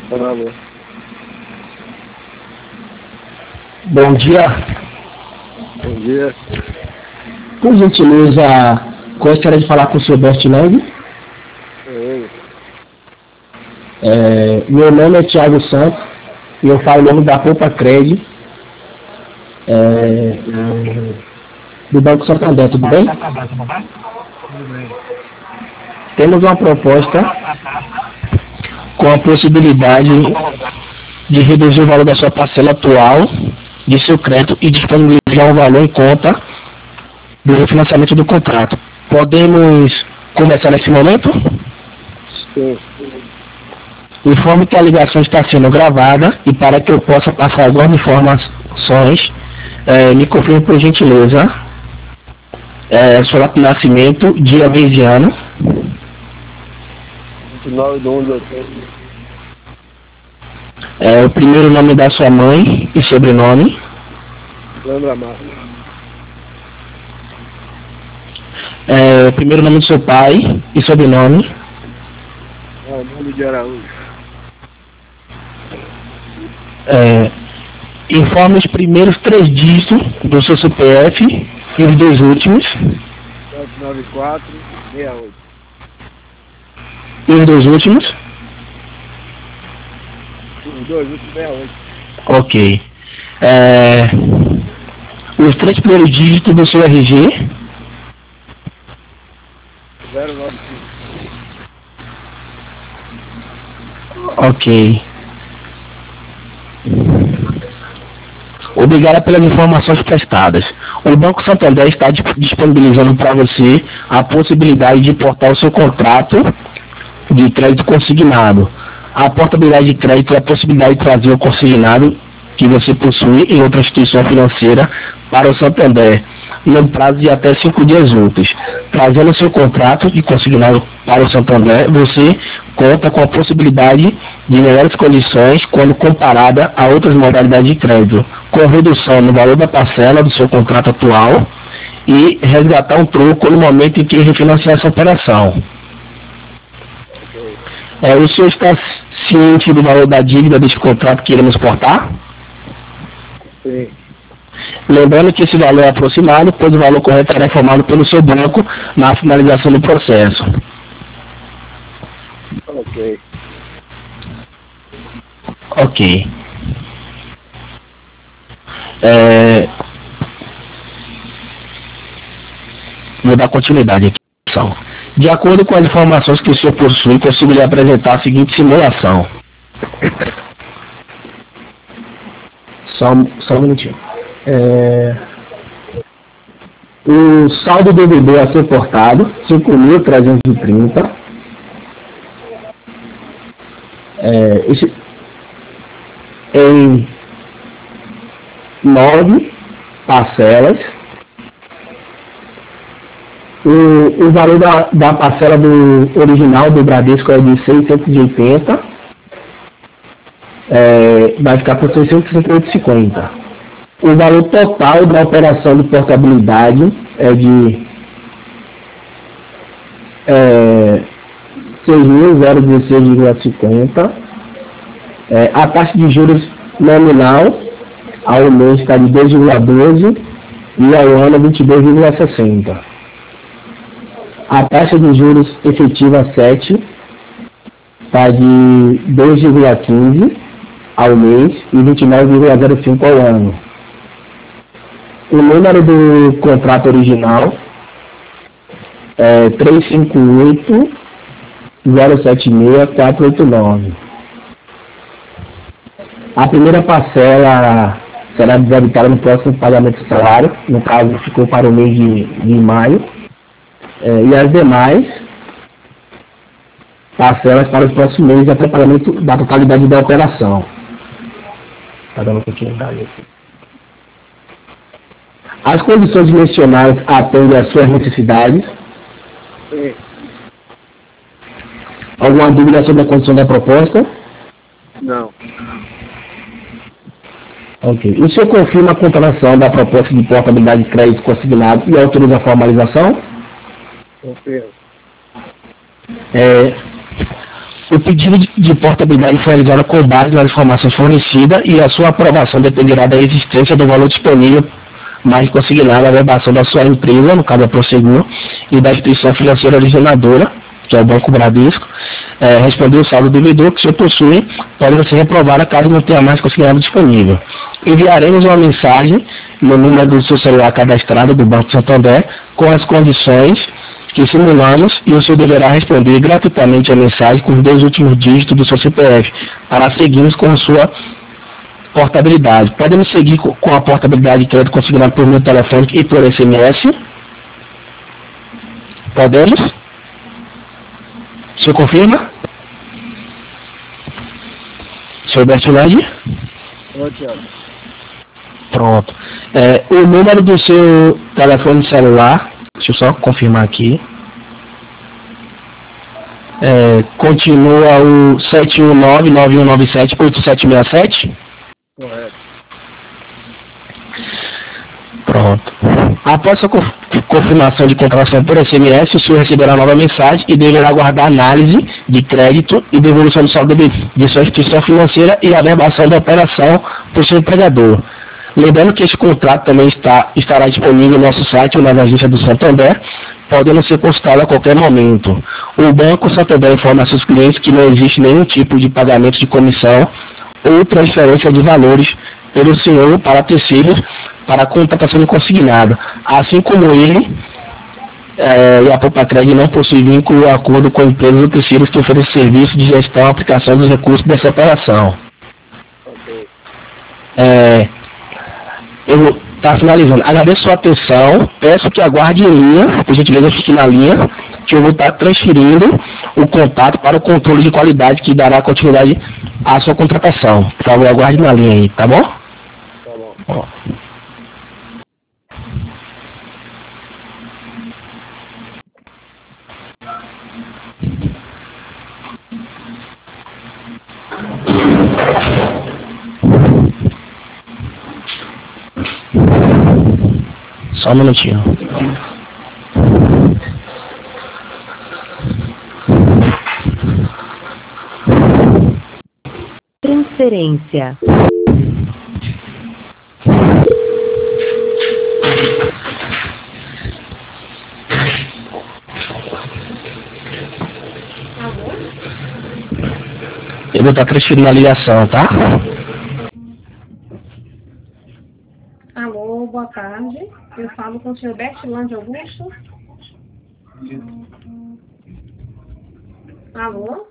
Tá na boa. Bom dia. Bom dia. Por gentileza, gostaria de falar com o Sr. Bertinang. Meu nome é Thiago Santos e eu falo em nome da Poupa Cred do Banco Santander, tudo bem? Tudo bem. Temos uma proposta com a possibilidade de reduzir o valor da sua parcela atual de seu crédito e disponibilizar um valor em conta do refinanciamento do contrato. Podemos começar nesse momento? Sim. Informe que a ligação está sendo gravada e para que eu possa passar algumas informações, me confirme por gentileza sua data de nascimento, dia, mês e ano. 29/1/80. O primeiro nome da sua mãe e sobrenome. Lembra mais. O primeiro nome do seu pai e sobrenome. Armando de Araújo. Informe os primeiros 3 dígitos do seu CPF e os 2 últimos. 79468. E os 2 últimos? Os 2 últimos 68. Ok. Os 3 primeiros dígitos do seu RG. 095. Ok. Obrigado pelas informações prestadas. O Banco Santander está disponibilizando para você a possibilidade de portar o seu contrato de crédito consignado. A portabilidade de crédito é a possibilidade de trazer o consignado que você possui em outra instituição financeira para o Santander, no prazo de até 5 dias úteis. Trazendo o seu contrato de consignado para o Santander, você conta com a possibilidade de melhores condições quando comparada a outras modalidades de crédito, com redução no valor da parcela do seu contrato atual e resgatar um troco no momento em que refinanciar essa operação. O senhor está ciente do valor da dívida deste contrato que iremos portar? Sim. Lembrando que esse valor é aproximado, pois o valor correto será informado pelo seu banco na finalização do processo. Ok. Ok. Vou dar continuidade aqui. De acordo com as informações que o senhor possui, consigo lhe apresentar a seguinte simulação. Só um minutinho. O saldo DVD a ser portado, 5.330. Em 9 parcelas. O valor da parcela do original do Bradesco é de 680. Vai ficar por 658,50. O valor total da operação de portabilidade é de 6.016,50. A taxa de juros nominal ao mês está de 2,12 e ao ano 22,60. A taxa de juros efetiva 7 está de 2,15 ao mês e 29,05 ao ano. O número do contrato original é 358-076-489. A primeira parcela será debitada no próximo pagamento do salário, no caso ficou para o mês de maio, e as demais parcelas para os próximos meses até pagamento da totalidade da operação. Está dando um pouquinho de aqui. As condições mencionadas atendem às suas necessidades. Sim. Alguma dúvida sobre a condição da proposta? Não. Ok. O senhor confirma a contratação da proposta de portabilidade de crédito consignado e autoriza a formalização? Confirmo. O pedido de portabilidade foi realizado com base nas informações fornecidas e a sua aprovação dependerá da existência do valor disponível mais consignado na verbação da sua empresa, no caso a Prosegur, e da instituição financeira originadora, que é o Banco Bradesco, responder o saldo do devedor que se possui, pode ser reprovada caso não tenha mais consignado disponível. Enviaremos uma mensagem no número do seu celular cadastrado do Banco Santander com as condições que simulamos e o senhor deverá responder gratuitamente a mensagem com os 2 últimos dígitos do seu CPF para seguirmos com a sua portabilidade. Podemos seguir com a portabilidade de crédito consignado por meio telefônico e por SMS? Podemos? O senhor confirma? Senhor Bertolandi? Tiago. Pronto. O número do seu telefone celular, deixa eu só confirmar aqui. Continua o 719-9197-8767? Correto. Pronto. Após a confirmação de contratação por SMS, o senhor receberá nova mensagem e deverá aguardar análise de crédito e devolução do saldo de sua instituição financeira e a verbação da operação por seu empregador. Lembrando que este contrato também estará disponível no nosso site ou na agência do Santander, podendo ser consultado a qualquer momento. O Banco Santander informa a seus clientes que não existe nenhum tipo de pagamento de comissão ou transferência de valores pelo senhor para terceiros para a contratação de consignado, assim como ele e a Popacred não possui vínculo ou acordo com empresas ou terceiros que oferecem serviço de gestão e aplicação dos recursos dessa operação. Ok. Eu estou finalizando. Agradeço sua atenção, peço que aguarde em linha, por gentileza fique na linha, que eu vou estar transferindo o contato para o controle de qualidade que dará continuidade à sua contratação. Por favor, aguarde na linha aí, tá bom? Tá bom. Ó. Só um minutinho. Transferência. Eu vou estar transferindo a ligação, tá? Alô, boa tarde. Eu falo com o senhor Bertilândia Augusto. Alô?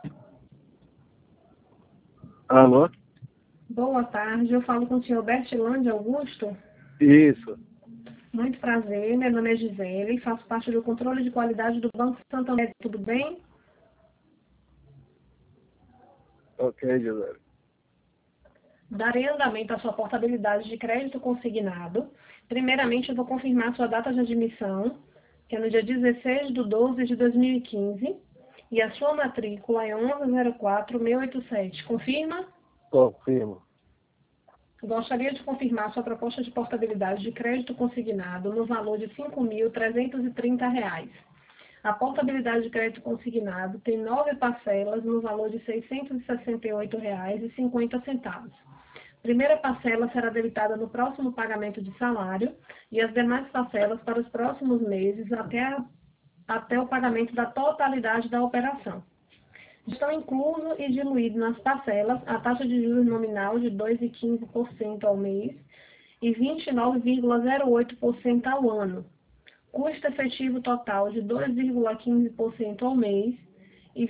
Alô? Boa tarde. Eu falo com o senhor Bertilândia Augusto. Isso. Muito prazer. Meu nome é Gisele e faço parte do controle de qualidade do Banco Santander. Tudo bem? Ok, José. Darei andamento à sua portabilidade de crédito consignado. Primeiramente, eu vou confirmar sua data de admissão, que é no dia 16/12/2015, e a sua matrícula é 1104-687. Confirma? Confirmo. Gostaria de confirmar sua proposta de portabilidade de crédito consignado no valor de R$ 5.330. A portabilidade de crédito consignado tem 9 parcelas no valor de R$ 668,50. Primeira parcela será debitada no próximo pagamento de salário e as demais parcelas para os próximos meses até o pagamento da totalidade da operação. Estão incluso e diluído nas parcelas a taxa de juros nominal de 2,15% ao mês e 29,08% ao ano. Custo efetivo total de 2,15% ao mês e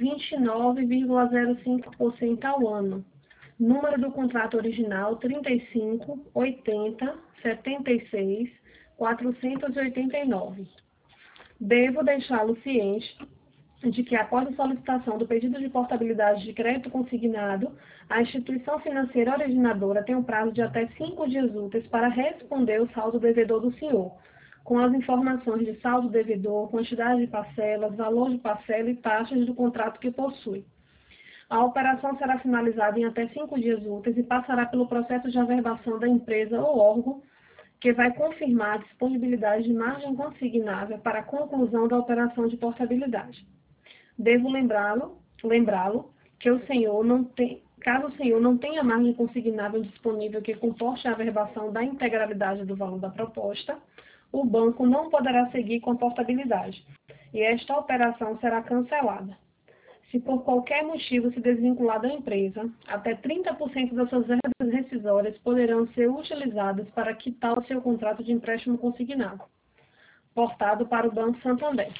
29,05% ao ano. Número do contrato original 35 80 76 489. Devo deixá-lo ciente de que, após a solicitação do pedido de portabilidade de crédito consignado, a instituição financeira originadora tem um prazo de até 5 dias úteis para responder o saldo devedor do senhor, com as informações de saldo devedor, quantidade de parcelas, valor de parcela e taxas do contrato que possui. A operação será finalizada em até 5 dias úteis e passará pelo processo de averbação da empresa ou órgão, que vai confirmar a disponibilidade de margem consignável para a conclusão da operação de portabilidade. Devo lembrá-lo lembrá-lo que o senhor não tem, caso o senhor não tenha margem consignável disponível que comporte a averbação da integralidade do valor da proposta, o banco não poderá seguir com a portabilidade e esta operação será cancelada. Se por qualquer motivo se desvincular da empresa, até 30% das suas verbas rescisórias poderão ser utilizadas para quitar o seu contrato de empréstimo consignado, portado para o Banco Santander.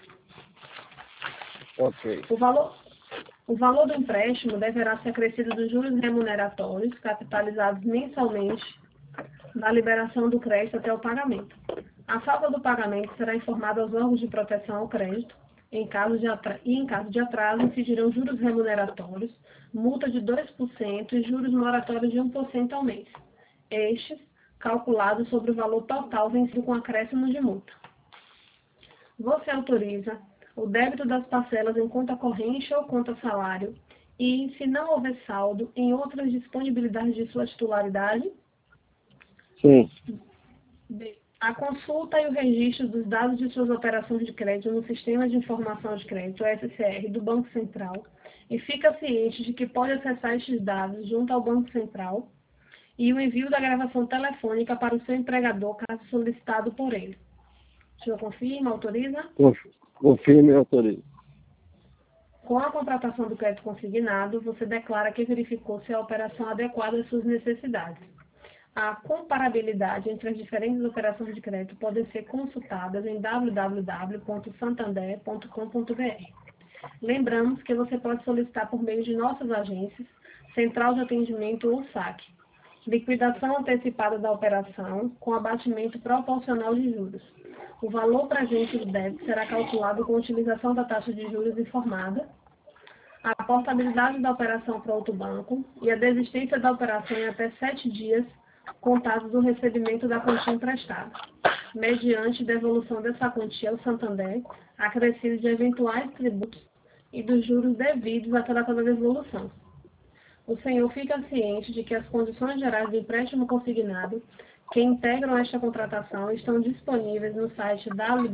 Ok. O valor do empréstimo deverá ser acrescido dos juros remuneratórios, capitalizados mensalmente, da liberação do crédito até o pagamento. A falta do pagamento será informada aos órgãos de proteção ao crédito. Em caso de atraso, incidirão juros remuneratórios, multa de 2% e juros moratórios de 1% ao mês. Estes, calculados sobre o valor total vencido com acréscimo de multa. Você autoriza o débito das parcelas em conta corrente ou conta salário e, se não houver saldo, em outras disponibilidades de sua titularidade? Sim. B. A consulta e o registro dos dados de suas operações de crédito no Sistema de Informação de Crédito, SCR, do Banco Central, e fica ciente de que pode acessar estes dados junto ao Banco Central e o envio da gravação telefônica para o seu empregador, caso solicitado por ele. O senhor confirma, autoriza? Confirme e autorize. Com a contratação do crédito consignado, você declara que verificou se a operação adequada às suas necessidades. A comparabilidade entre as diferentes operações de crédito podem ser consultadas em www.santander.com.br. Lembramos que você pode solicitar por meio de nossas agências, Central de Atendimento ou SAC, liquidação antecipada da operação com abatimento proporcional de juros. O valor presente do débito será calculado com utilização da taxa de juros informada, a portabilidade da operação para outro banco e a desistência da operação em até 7 dias contados do recebimento da quantia emprestada, mediante devolução dessa quantia ao Santander, acrescido de eventuais tributos e dos juros devidos à data da devolução. O senhor fica ciente de que as condições gerais do empréstimo consignado que integram esta contratação estão disponíveis no site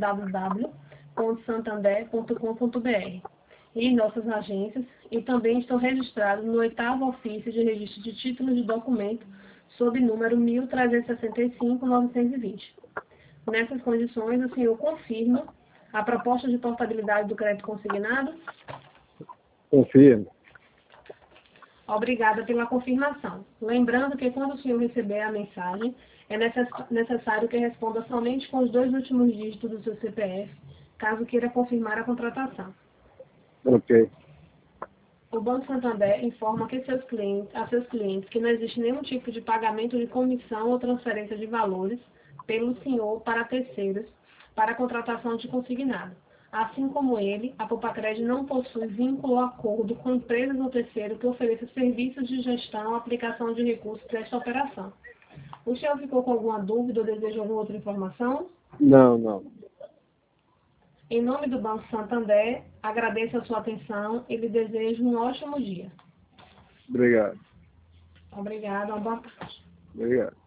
www.santander.com.br e em nossas agências e também estão registrados no 8º Ofício de Registro de Títulos de Documento sob número 1365-920. Nessas condições, o senhor confirma a proposta de portabilidade do crédito consignado? Confirmo. Obrigada pela confirmação. Lembrando que quando o senhor receber a mensagem, é necessário que responda somente com os 2 últimos dígitos do seu CPF, caso queira confirmar a contratação. Ok. O Banco Santander informa que seus clientes que não existe nenhum tipo de pagamento de comissão ou transferência de valores pelo senhor para terceiros para a contratação de consignado. Assim como ele, a Popacred não possui vínculo ou acordo com empresas ou terceiro que ofereçam serviços de gestão ou aplicação de recursos desta operação. O senhor ficou com alguma dúvida ou deseja alguma outra informação? Não. Em nome do Banco Santander, agradeço a sua atenção e lhe desejo um ótimo dia. Obrigado. Obrigada, uma boa tarde. Obrigado.